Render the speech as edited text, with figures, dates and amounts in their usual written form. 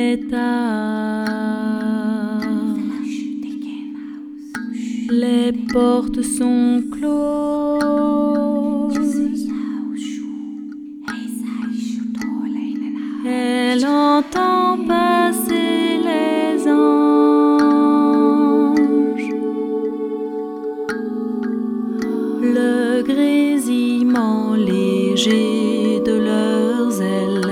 étage. Les portes sont closes. Elle entend passer les anges. Le grésillement léger de leurs ailes